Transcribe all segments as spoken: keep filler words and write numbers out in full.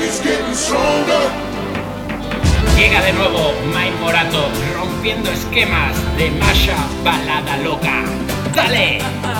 Llega de nuevo Mike Morato rompiendo esquemas de Masha Balada Loca. ¡Dale!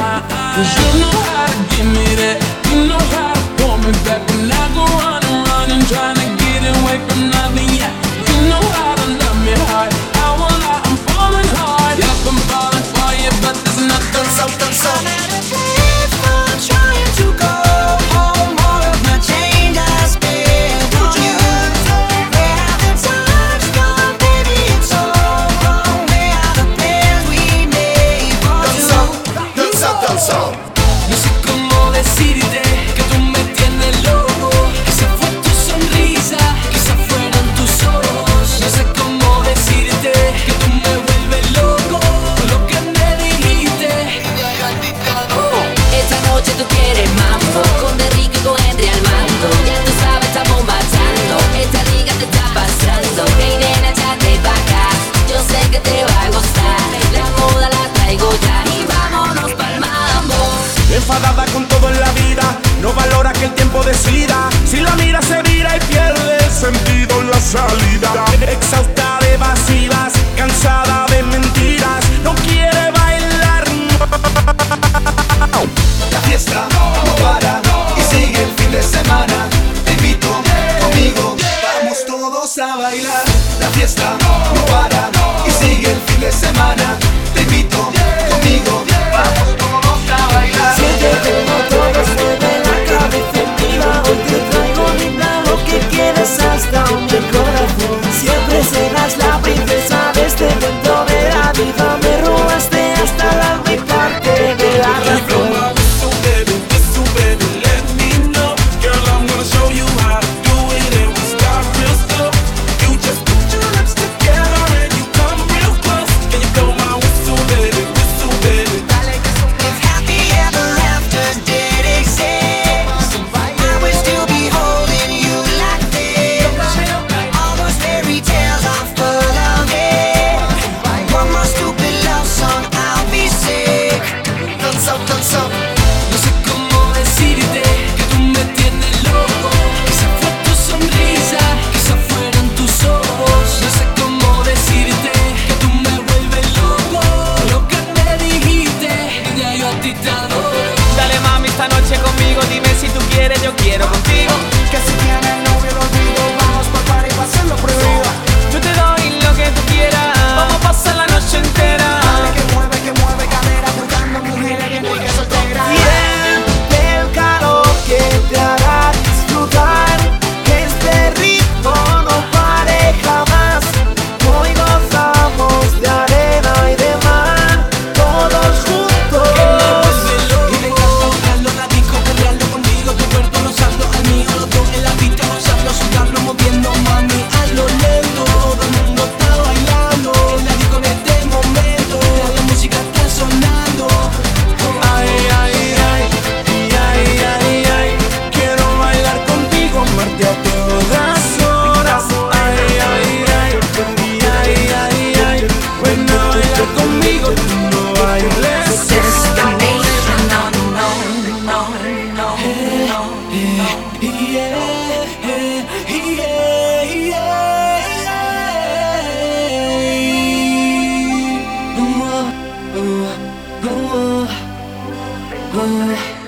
No sé cómo decirte que tú me tienes loco. Quizá fue tu sonrisa, quizá fueron tus ojos. No sé cómo decirte que tú me vuelves loco. Lo que me dijiste. Esta noche tú quieres mambo, con Enrique y con Henry al mando. Ya tú sabes, estamos matando. Esta liga te está pasando. Hey nena, échate pa' acá. Yo sé que te va a gustar. La moda la traigo ya y vámonos pa'l mambo. Enfadada con todo en la vida, no valora que el tiempo decida. Si la mira se vira y pierde el sentido en la salida. Exhausta de evasivas, cansada de mentiras, no quiere bailar. La fiesta no para y sigue el fin de semana. Te invito conmigo, vamos todos a bailar. La fiesta no para y sigue el fin de semana. Te invito conmigo, vamos todos a bailar. Tengo todo sobre la cabeza encima. Hoy te traigo mi plan, lo que quieres hasta mi corazón. Siempre serás la princesa de este cuento de la vida. Me robaste hasta el alma y parte de la razón. No sé cómo decirte que tú me tienes loco. Quizá fue tu sonrisa, quizá fueron tus ojos. No sé cómo decirte que tú me vuelves loco. Lo que me dijiste, ya yo a ti te adoro. Dale mami esta noche conmigo, dime si tú quieres, yo quiero contigo. Que si tienes novio lo olvido, vamos pa' party pa' hacerlo prohibido. Yo te doy lo que tú quieras, vamos a pasar la noche entera. Dale que mueve, que mueve cadera, buscando mujeres bien ricas solteras. Siente el calor que te hará disfrutar, que este ritmo no pare jamás. Hoy gozamos de arena y de mar, todos juntos. Y me encanta buscarlo, la disco, perrearlo contigo. Tu cuerpo rozando al mío, los dos en la pista gozando, sudando, moviendo, mami, a lo lento. Todo el mundo está bailando en la disco en este momento. La música está sonando. Ay, ay, ay, ay, ay, ay, ay. Quiero bailar contigo, amarte a todas horas. Ay, ay, ay, ay, ay, ay, ay. Ven a bailar conmigo, tú no bailes. Destination, no, no, no, no, no. Yeah, yeah, yeah, yeah. Uh, uh, uh, uh.